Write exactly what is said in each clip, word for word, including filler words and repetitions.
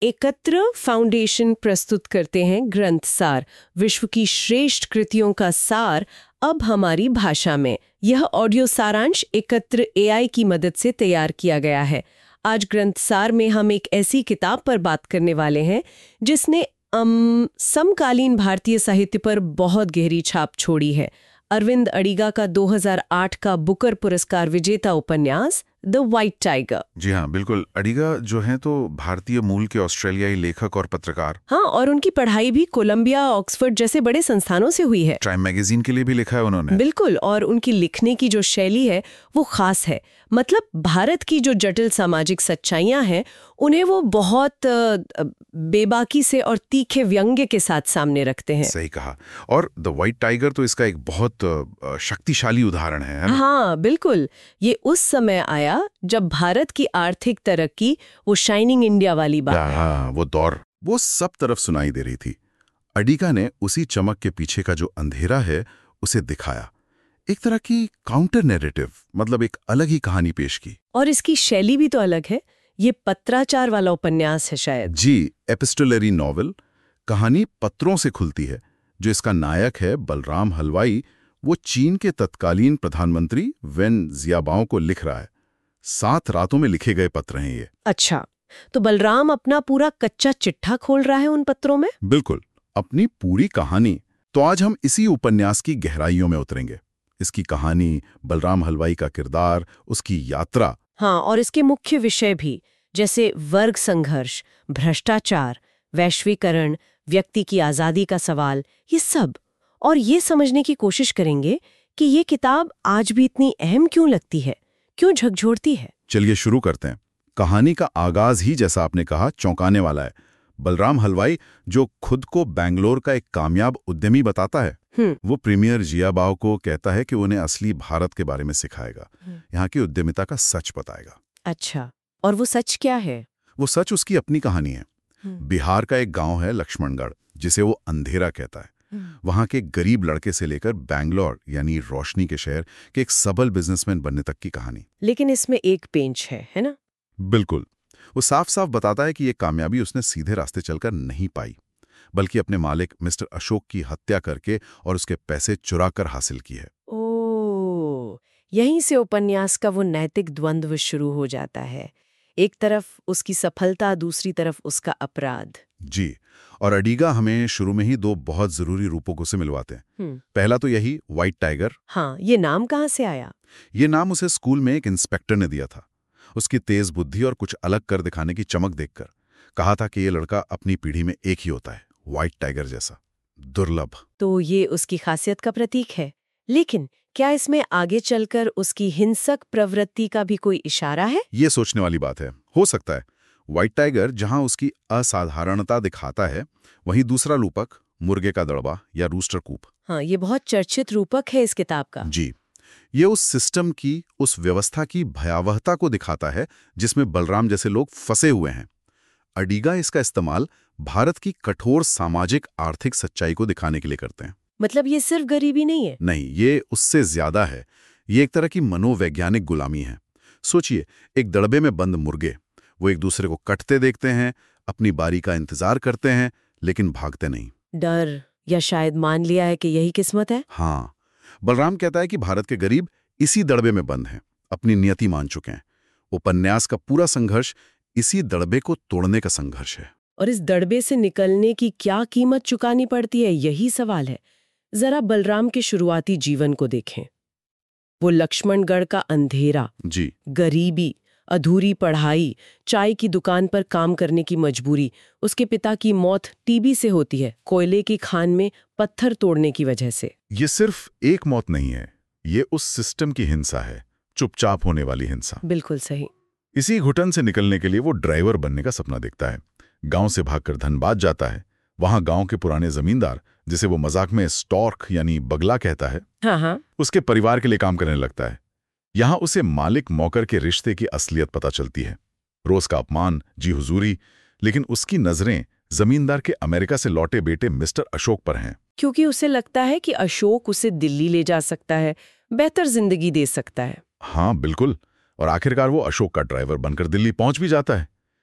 एकत्र फाउंडेशन प्रस्तुत करते हैं ग्रंथ सार, विश्व की श्रेष्ठ कृतियों का सार, अब हमारी भाषा में। यह ऑडियो सारांश एकत्र एआई की मदद से तैयार किया गया है। आज ग्रंथ सार में हम एक ऐसी किताब पर बात करने वाले हैं जिसने अम, समकालीन भारतीय साहित्य पर बहुत गहरी छाप छोड़ी है। अरविंद अडिगा का दो हज़ार आठ का बुकर पुरस्कार विजेता उपन्यास द व्हाइट टाइगर। जी हाँ, बिल्कुल। अडिगा जो हैं तो भारतीय मूल के ऑस्ट्रेलियाई लेखक और पत्रकार। हाँ, और उनकी पढ़ाई भी कोलंबिया, ऑक्सफोर्ड जैसे बड़े संस्थानों से हुई है। टाइम मैगजीन के लिए भी लिखा है उन्होंने। बिल्कुल, और उनकी लिखने की जो शैली है वो खास है। मतलब भारत की जो जटिल सामाजिक सच्चाइयां हैं उन्हें वो बहुत बेबाकी से और तीखे व्यंग्य के साथ सामने रखते हैं। सही कहा। और द व्हाइट टाइगर तो इसका एक बहुत शक्तिशाली उदाहरण है, है ना? हाँ बिल्कुल। ये उस समय आया जब भारत की आर्थिक तरक्की वो शाइनिंग इंडिया वाली बात, हाँ, वो दौर वो सब तरफ सुनाई दे रही थी। अडिगा ने उसी चमक के पीछे का जो अंधेरा है उसे दिखाया, एक तरह की काउंटर नैरेटिव, मतलब एक अलग ही कहानी पेश की। और इसकी शैली भी तो अलग है। ये पत्राचार वाला उपन्यास है शायद। जी, एपिस्टोलरी नॉवल। कहानी पत्रों से खुलती है। जो इसका नायक है बलराम हलवाई, वो चीन के तत्कालीन प्रधानमंत्री वेन जियाबाओ को लिख रहा है। सात रातों में लिखे गए पत्र हैं ये। अच्छा, तो बलराम अपना पूरा कच्चा चिट्ठा खोल रहा है उन पत्रों में? बिल्कुल, अपनी पूरी कहानी। तो आज हम इसी उपन्यास की गहराइयों में उतरेंगे। इसकी कहानी, बलराम हलवाई का किरदार, उसकी यात्रा। हाँ, और इसके मुख्य विषय भी, जैसे वर्ग संघर्ष, भ्रष्टाचार, वैश्वीकरण, व्यक्ति की आज़ादी का सवाल, ये सब। और ये समझने की कोशिश करेंगे कि ये किताब आज भी इतनी अहम क्यों लगती है, क्यों झकझोरती है। चलिए शुरू करते हैं। कहानी का आगाज ही, जैसा आपने कहा, चौंकाने वाला है। बलराम हलवाई, जो खुद को बैंगलोर का एक कामयाब उद्यमी बताता है, वो प्रीमियर जियाबाओ को कहता है कि उन्हें असली भारत के बारे में सिखाएगा, यहाँ की उद्यमिता का सच बताएगा। अच्छा, और वो सच क्या है? वो सच उसकी अपनी कहानी है। बिहार का एक गांव है लक्ष्मणगढ़, जिसे वो अंधेरा कहता है। वहां के गरीब लड़के से लेकर बैंगलोर यानी रोशनी के शहर के एक सबल बिजनेसमैन बनने तक की कहानी। लेकिन इसमें एक पेंच है, है ना? बिल्कुल। वो साफ साफ बताता है कि ये कामयाबी उसने सीधे रास्ते चलकर नहीं पाई, बल्कि अपने मालिक मिस्टर अशोक की हत्या करके और उसके पैसे चुरा कर हासिल की है। ओह, यहीं से उपन्यास का वो नैतिक द्वंद्व शुरू हो जाता है। एक तरफ उसकी सफलता, दूसरी तरफ उसका अपराध। जी, और अडिगा हमें शुरू में ही दो बहुत जरूरी रूपों से मिलवाते हैं। पहला तो यही व्हाइट टाइगर। हाँ, ये नाम कहाँ से आया? ये नाम उसे स्कूल में एक इंस्पेक्टर ने दिया था। उसकी तेज बुद्धि और कुछ अलग कर दिखाने की चमक देखकर कहा था कि ये लड़का अपनी पीढ़ी में एक ही होता है, व्हाइट टाइगर जैसा दुर्लभ। तो ये उसकी खासियत का प्रतीक है। लेकिन क्या इसमें आगे चलकर उसकी हिंसक प्रवृत्ति का भी कोई इशारा है? ये सोचने वाली बात है। हो सकता है व्हाइट टाइगर जहां उसकी असाधारणता दिखाता है, वहीं दूसरा रूपक मुर्गे का दड़बा या रूस्टर कूप। हाँ, ये बहुत चर्चित रूपक है इस किताब का। जी, ये उस सिस्टम की, उस व्यवस्था की भयावहता को दिखाता है जिसमें बलराम जैसे लोग फंसे हुए हैं। अडिगा इसका इस्तेमाल भारत की कठोर सामाजिक आर्थिक सच्चाई को दिखाने के लिए करते हैं। मतलब ये सिर्फ गरीबी नहीं है? नहीं, ये उससे ज्यादा है। ये एक तरह की मनोवैज्ञानिक गुलामी है। सोचिए, एक दड़बे में बंद मुर्गे, वो एक दूसरे को कटते देखते हैं, अपनी बारी का इंतजार करते हैं, लेकिन भागते नहीं। डर, या शायद मान लिया है कि यही किस्मत है। हाँ, बलराम कहता है कि भारत के गरीब इसी दड़बे में बंद हैं, अपनी नियति मान चुके हैं। उपन्यास का पूरा संघर्ष इसी दड़बे को तोड़ने का संघर्ष है। और इस दड़बे से निकलने की क्या कीमत चुकानी पड़ती है, यही सवाल है। जरा बलराम के शुरुआती जीवन को देखें। वो लक्ष्मणगढ़ का अंधेरा, जी, गरीबी, अधूरी पढ़ाई, चाय की दुकान पर काम करने की मजबूरी, उसके पिता की मौत टीबी से होती है, कोयले की खान में पत्थर तोड़ने की वजह से। ये सिर्फ एक मौत नहीं है, ये उस सिस्टम की हिंसा है, चुपचाप होने वाली हिंसा। बिल्कुल सही। इसी घुटन से निकलने के लिए वो ड्राइवर बनने का सपना देखता है। गांव से भागकर धनबाद जाता है। वहां गांव के पुराने जमींदार, जिसे वो मजाक में स्टॉर्क यानी बगला कहता है, हाँ हाँ, उसके परिवार के लिए काम करने लगता है। यहां उसे मालिक मौकर के रिश्ते की असलियत पता चलती है। रोज का अपमान, जी हुजूरी, लेकिन उसकी नजरें जमींदार के अमेरिका से लौटे बेटे मिस्टर अशोक पर हैं। क्योंकि उसे लगता है कि अशोक उसे दिल्ली ले जा सकता है, बेहतर जिंदगी दे सकता है। हाँ बिल्कुल, और आखिरकार वो अशोक का ड्राइवर बनकर दिल्ली पहुंच भी जाता है।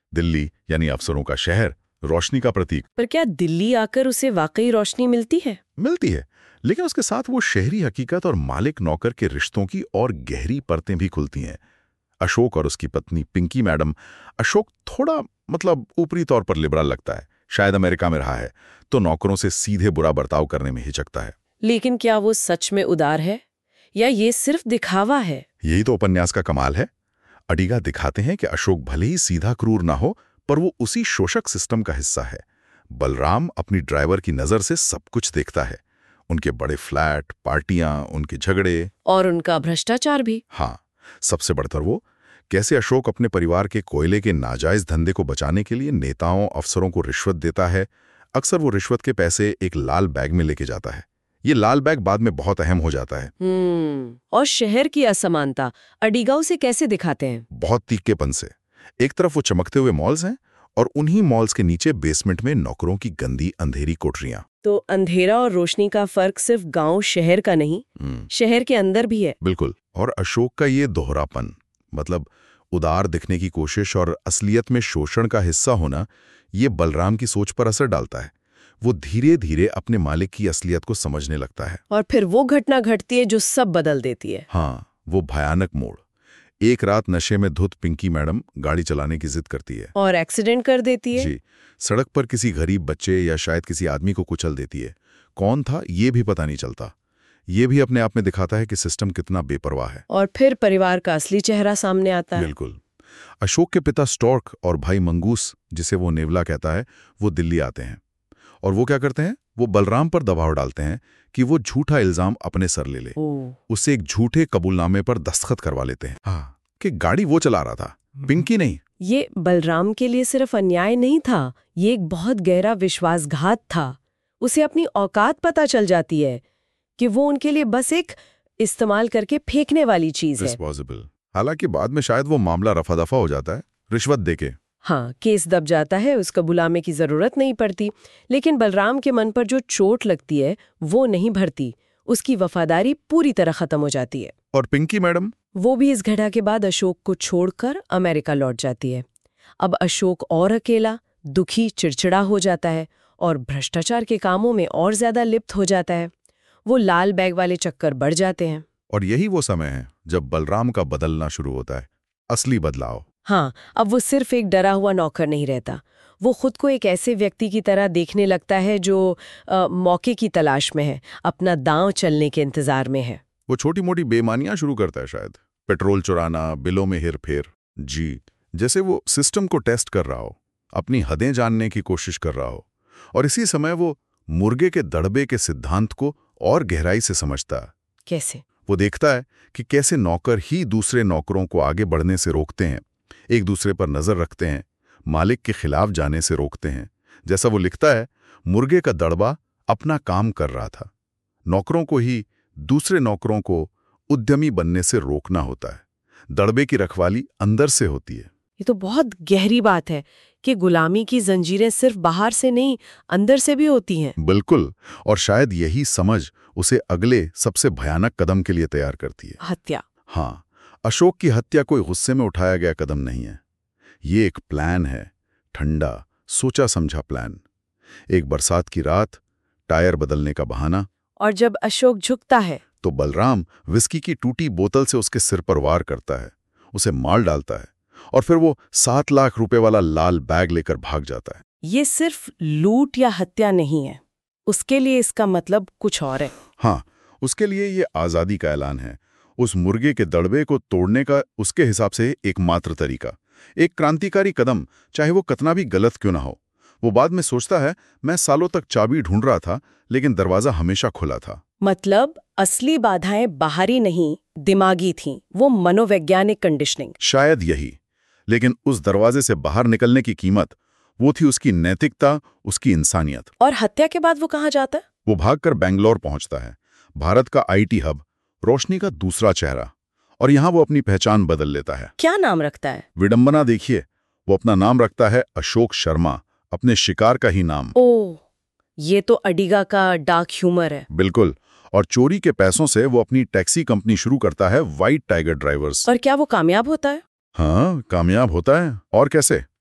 दिल्ली यानी अफसरों का शहर, रोशनी का प्रतीक। पर क्या दिल्ली आकर उसे वाकई रोशनी मिलती है? मिलती है, लेकिन उसके साथ वो शहरी हकीकत और मालिक नौकर के रिश्तों की और गहरी परतें भी खुलती हैं। अशोक और उसकी पत्नी पिंकी मैडम, अशोक थोड़ा मतलब ऊपरी तौर पर लिबरल लगता है, शायद अमेरिका में रहा है, तो नौकरों से सीधे बुरा बर्ताव करने में हिचकता है। लेकिन क्या वो सच में उदार है या ये सिर्फ दिखावा है? यही तो उपन्यास का कमाल है। अडिगा दिखाते हैं कि अशोक भले ही सीधा क्रूर ना हो, पर वो उसी शोषक सिस्टम का हिस्सा है। बलराम अपनी ड्राइवर की नजर से सब कुछ देखता है, उनके बड़े फ्लैट, पार्टियां, उनके झगड़े और उनका भ्रष्टाचार भी। हाँ, सबसे बढ़कर वो कैसे अशोक अपने परिवार के कोयले के नाजायज धंधे को बचाने के लिए नेताओं, अफसरों को रिश्वत देता है। अक्सर वो रिश्वत के पैसे एक लाल बैग में लेके जाता है। ये लाल बैग बाद में बहुत अहम हो जाता है। हम्म और शहर की असमानता अडिगा उसे कैसे दिखाते हैं? बहुत तीखेपन से। एक तरफ वो चमकते हुए मॉल्स हैं और उन्हीं मॉल्स के नीचे बेसमेंट में नौकरों की गंदी अंधेरी कोठरियां। तो अंधेरा और रोशनी का फर्क सिर्फ गांव शहर का नहीं, शहर के अंदर भी है। बिल्कुल। और अशोक का ये दोहरापन, मतलब उदार दिखने की कोशिश और असलियत में शोषण का हिस्सा होना, ये बलराम की सोच पर असर डालता है। वो धीरे धीरे अपने मालिक की असलियत को समझने लगता है। और फिर वो घटना घटती है जो सब बदल देती है। हाँ, वो भयानक मोड़। एक रात नशे में धुत पिंकी मैडम गाड़ी चलाने की जिद करती है और एक्सीडेंट कर देती है। जी, सड़क पर किसी गरीब बच्चे या शायद किसी आदमी को कुचल देती है। कौन था ये भी पता नहीं चलता। ये भी अपने आप में दिखाता है कि सिस्टम कितना बेपरवाह है। और फिर परिवार का असली चेहरा सामने आता है। बिल्कुल। अशोक के पिता स्टॉर्क और भाई मंगूस, जिसे वो नेवला कहता है, वो दिल्ली आते हैं। और वो क्या करते हैं? वो बलराम पर दबाव डालते हैं कि वो झूठा इल्जाम अपने सर ले ले। उससे एक झूठे कबूलनामे पर दस्तखत करवा लेते हैं। हाँ, कि गाड़ी वो चला रहा था, पिंकी नहीं। ये बलराम के लिए सिर्फ अन्याय नहीं था, ये एक बहुत गहरा विश्वासघात था। उसे अपनी औकात पता चल जाती है कि वो उनके लिए बस एक इस्तेमाल करके फेंकने वाली चीज है। डिस्पोजेबल। हालांकि बाद में शायद वो मामला रफा दफा हो जाता है, रिश्वत देके। हाँ, केस दब जाता है, उसका बुलाने की जरूरत नहीं पड़ती। लेकिन बलराम के मन पर जो चोट लगती है वो नहीं भरती, उसकी वफादारी पूरी तरह खत्म हो जाती है। और पिंकी मैडम, वो भी इस घटना के बाद अशोक को छोड़कर अमेरिका लौट जाती है। अब अशोक और अकेला, दुखी, चिड़चिड़ा हो जाता है और भ्रष्टाचार के कामों में और ज्यादा लिप्त हो जाता है। वो लाल बैग वाले चक्कर बढ़ जाते हैं। और यही वो समय है जब बलराम का बदलना शुरू होता है, असली बदलाव। हाँ, अब वो सिर्फ एक डरा हुआ नौकर नहीं रहता। वो खुद को एक ऐसे व्यक्ति की तरह देखने लगता है जो आ, मौके की तलाश में है, अपना दांव चलने के इंतजार में है। वो छोटी मोटी बेईमानियां शुरू करता है, शायद पेट्रोल चुराना, बिलों में हेरफेर। जी, जैसे वो सिस्टम को टेस्ट कर रहा हो, अपनी हदें जानने की कोशिश कर रहा हो। और इसी समय वो मुर्गे के दड़बे के सिद्धांत को और गहराई से समझता है। कैसे? वो देखता है कि कैसे नौकर ही दूसरे नौकरों को आगे बढ़ने से रोकते हैं, एक दूसरे पर नजर रखते हैं, मालिक के खिलाफ जाने से रोकते हैं। जैसा वो लिखता है, मुर्गे का दड़बा अपना काम कर रहा था, नौकरों को ही दूसरे नौकरों को उद्यमी बनने से रोकना होता है। दड़बे की रखवाली अंदर से होती है। ये तो बहुत गहरी बात है कि गुलामी की जंजीरें सिर्फ बाहर से नहीं, अंदर से भी होती हैं। बिल्कुल। और शायद यही समझ उसे अगले सबसे भयानक कदम के लिए तैयार करती है, हत्या। हाँ, अशोक की हत्या कोई गुस्से में उठाया गया कदम नहीं है। ये एक प्लान है, ठंडा, सोचा समझा प्लान। एक बरसात की रात, टायर बदलने का बहाना। और जब अशोक झुकता है तो बलराम विस्की की टूटी बोतल से उसके सिर पर वार करता है, उसे मार डालता है और फिर वो सात लाख रुपए वाला लाल बैग लेकर भाग जाता है। ये सिर्फ लूट या हत्या नहीं है, उसके लिए इसका मतलब कुछ और है। हाँ, उसके लिए ये आज़ादी का ऐलान है, उस मुर्गे के दड़बे को तोड़ने का उसके हिसाब से एकमात्र तरीका। एक क्रांतिकारी कदम, चाहे वो कितना भी गलत क्यों ना हो। वो बाद में सोचता है, मैं सालों तक चाबी ढूंढ रहा था, लेकिन दरवाजा हमेशा खुला था। मतलब असली बाधाएं बाहरी नहीं, दिमागी थीं, वो मनोवैज्ञानिक कंडीशनिंग। शायद यही। लेकिन उस दरवाजे से बाहर निकलने की कीमत, वो थी उसकी नैतिकता, उसकी इंसानियत। और हत्या के बाद वो कहाँ जाता है? वो भागकर बेंगलोर पहुंचता है, भारत का आईटी हब, रोशनी का दूसरा चेहरा। और यहां वो अपनी पहचान बदल लेता है। क्या नाम रखता है? विडंबना देखिए, वो अपना नाम रखता है अशोक शर्मा, अपने शिकार का ही नाम। ओह, ये तो अडिगा का डार्क ह्यूमर है। बिल्कुल। और चोरी के पैसों से वो अपनी टैक्सी कंपनी शुरू करता है, व्हाइट टाइगर ड्राइवर्स। और क्या वो कामयाब होता है? हाँ, कामयाब होता है। और कैसे?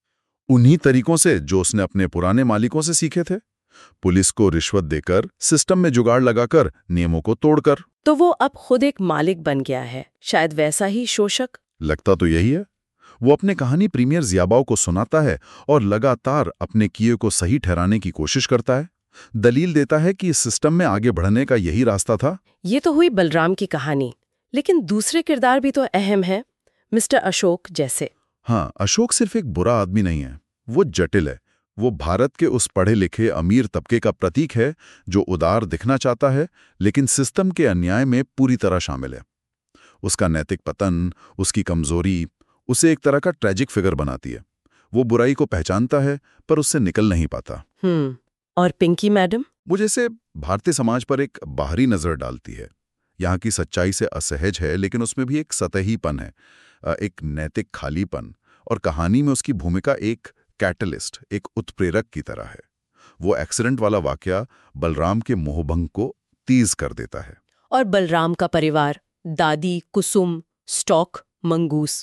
उन्हीं तरीकों से जो उसने अपने पुराने मालिकों से सीखे थे। पुलिस को रिश्वत देकर, सिस्टम में जुगाड़ लगाकर, नियमों को तोड़कर। तो वो अब खुद एक मालिक बन गया है, शायद वैसा ही शोषक। लगता तो यही है। वो अपने कहानी प्रीमियर जियाबाओ को सुनाता है और लगातार अपने किए को सही ठहराने की कोशिश करता है। दलील देता है कि इस सिस्टम में आगे बढ़ने का यही रास्ता था। ये तो हुई बलराम की कहानी, लेकिन दूसरे किरदार भी तो अहम है, मिस्टर अशोक जैसे। हाँ, अशोक सिर्फ एक बुरा आदमी नहीं है, वो जटिल है। वो भारत के उस पढ़े लिखे अमीर तबके का प्रतीक है जो उदार दिखना चाहता है, लेकिन सिस्टम के अन्याय में पूरी तरह शामिल है। उसका नैतिक पतन, उसकी कमजोरी उसे एक तरह का ट्रेजिक फिगर बनाती है। वो बुराई को पहचानता है पर उससे निकल नहीं पाता। हम्म और पिंकी मैडम? वो जैसे भारतीय समाज पर एक बाहरी नजर डालती है। यहाँ की सच्चाई से असहज है, लेकिन उसमें भी एक सतहीपन है, एक नैतिक खालीपन। और कहानी में उसकी भूमिका एक कैटलिस्ट, एक उत्प्रेरक की तरह है। वो एक्सीडेंट वाला वाकया बलराम के मोहभंग को तेज कर देता है। और बलराम का परिवार, दादी, कुसुम, स्टॉक, मंगूस।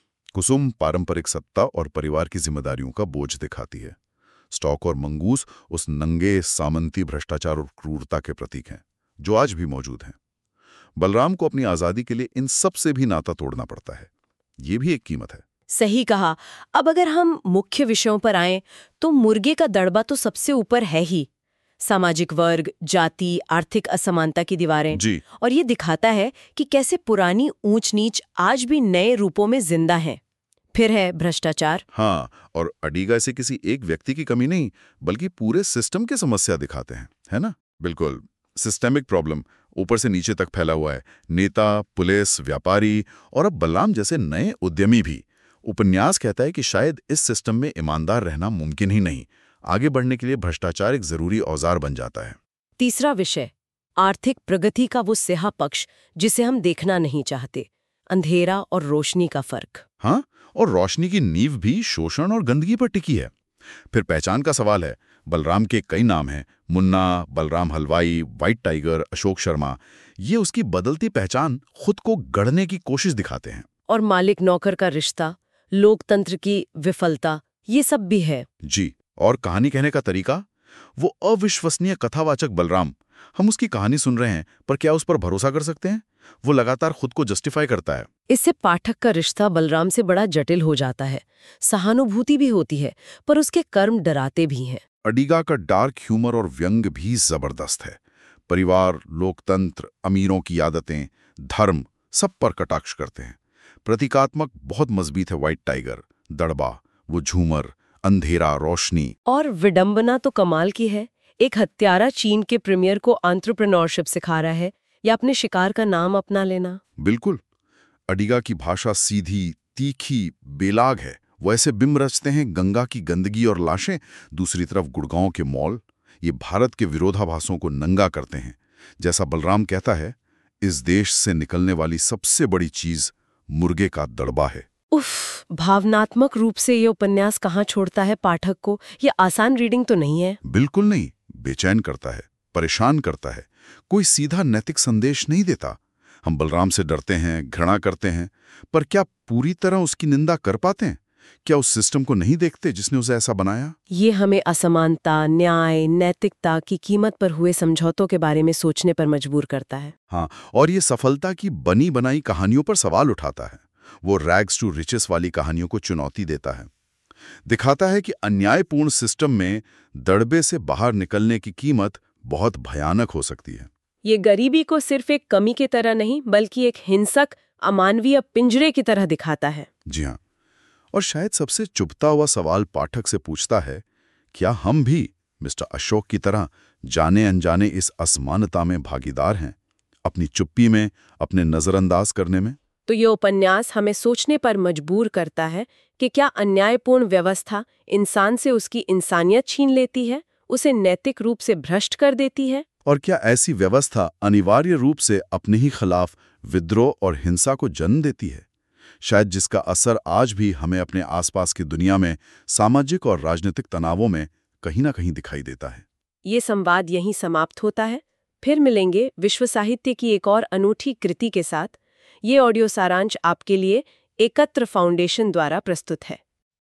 कुसुम पारंपरिक सत्ता और परिवार की जिम्मेदारियों का बोझ दिखाती है। स्टॉक और मंगूस उस नंगे सामंती भ्रष्टाचार और क्रूरता के प्रतीक हैं जो आज भी मौजूद हैं। बलराम को अपनी आजादी के लिए इन सब से भी नाता तोड़ना पड़ता है। ये भी एक कीमत है। सही कहा। अब अगर हम मुख्य विषयों पर आएं, तो मुर्गे का दड़बा तो सबसे ऊपर है ही। सामाजिक वर्ग, जाति, आर्थिक असमानता की दीवारें। जी। और ये दिखाता है कि कैसे पुरानी ऊंच नीच आज भी नए रूपों में जिंदा है। फिर है भ्रष्टाचार। हाँ, और अडीगा से किसी एक व्यक्ति की कमी नहीं, बल्कि पूरे सिस्टम की समस्या दिखाते हैं, है ना? बिल्कुल, सिस्टेमिक प्रॉब्लम ऊपर से नीचे तक फैला हुआ है। नेता, पुलिस, व्यापारी और अब बलराम जैसे नए उद्यमी भी। उपन्यास कहता है कि शायद इस सिस्टम में ईमानदार रहना मुमकिन ही नहीं। आगे बढ़ने के लिए भ्रष्टाचार एक जरूरी औजार बन जाता है। तीसरा विषय, आर्थिक प्रगति का वो स्याह पक्ष जिसे हम देखना नहीं चाहते। अंधेरा और रोशनी का फर्क। हाँ, और रोशनी की नींव भी शोषण और गंदगी पर टिकी है। फिर पहचान का सवाल है। बलराम के कई नाम हैं, मुन्ना, बलराम हलवाई, व्हाइट टाइगर, अशोक शर्मा। ये उसकी बदलती पहचान खुद को गढ़ने की कोशिश दिखाते हैं। और मालिक नौकर का रिश्ता, लोकतंत्र की विफलता, ये सब भी है। जी। और कहानी कहने का तरीका, वो अविश्वसनीय कथावाचक बलराम। हम उसकी कहानी सुन रहे हैं, पर क्या उस पर भरोसा कर सकते हैं? वो लगातार खुद को जस्टिफाई करता है। इससे पाठक का रिश्ता बलराम से बड़ा जटिल हो जाता है। सहानुभूति भी होती है, पर उसके कर्म डराते भी हैं। अडीगा का डार्क ह्यूमर और व्यंग भी जबरदस्त है। परिवार, लोकतंत्र, अमीरों की आदतें, धर्म, सब पर कटाक्ष करते हैं। प्रतीकात्मक बहुत मजबूत है व्हाइट टाइगर, दड़बा, वो झूमर, अंधेरा, रोशनी। और विडंबना तो कमाल की है। एक हत्यारा चीन के प्रीमियर को एंटरप्रेन्योरशिप सिखा रहा है, या अपने शिकार का नाम अपना लेना। बिल्कुल। अडीगा की भाषा सीधी, तीखी, बेलाग है। वो ऐसे बिंब रचते हैं, गंगा की गंदगी और लाशें, दूसरी तरफ गुड़गांव के मॉल। ये भारत के विरोधाभासों को नंगा करते हैं। जैसा बलराम कहता है, इस देश से निकलने वाली सबसे बड़ी चीज मुर्गे का दड़बा है। उफ, भावनात्मक रूप से ये उपन्यास कहाँ छोड़ता है पाठक को। ये आसान रीडिंग तो नहीं है। बिल्कुल नहीं। बेचैन करता है, परेशान करता है। कोई सीधा नैतिक संदेश नहीं देता। हम बलराम से डरते हैं, घृणा करते हैं, पर क्या पूरी तरह उसकी निंदा कर पाते हैं? क्या उस सिस्टम को नहीं देखते जिसने उसे ऐसा बनाया? ये हमें असमानता, न्याय, नैतिकता की कीमत पर हुए समझौतों के बारे में सोचने पर मजबूर करता है। हाँ, और ये सफलता की बनी बनाई कहानियों पर सवाल उठाता है। वो रैग्स टू रिचेस वाली कहानियों को चुनौती देता है। दिखाता है कि अन्यायपूर्ण सिस्टम में दड़बे से बाहर निकलने की कीमत बहुत भयानक हो सकती है। ये गरीबी को सिर्फ एक कमी की तरह नहीं, बल्कि एक हिंसक, अमानवीय पिंजरे की तरह दिखाता है। जी हाँ। और शायद सबसे चुभता हुआ सवाल पाठक से पूछता है, क्या हम भी मिस्टर अशोक की तरह जाने अनजाने इस असमानता में भागीदार हैं, अपनी चुप्पी में, अपने नजरअंदाज करने में? तो ये उपन्यास हमें सोचने पर मजबूर करता है कि क्या अन्यायपूर्ण व्यवस्था इंसान से उसकी इंसानियत छीन लेती है, उसे नैतिक रूप से भ्रष्ट कर देती है? और क्या ऐसी व्यवस्था अनिवार्य रूप से अपने ही खिलाफ विद्रोह और हिंसा को जन्म देती है, शायद जिसका असर आज भी हमें अपने आसपास की दुनिया में सामाजिक और राजनीतिक तनावों में कहीं ना कहीं दिखाई देता है। ये संवाद यहीं समाप्त होता है। फिर मिलेंगे विश्व साहित्य की एक और अनूठी कृति के साथ। ये ऑडियो सारांश आपके लिए एकत्र फाउंडेशन द्वारा प्रस्तुत है।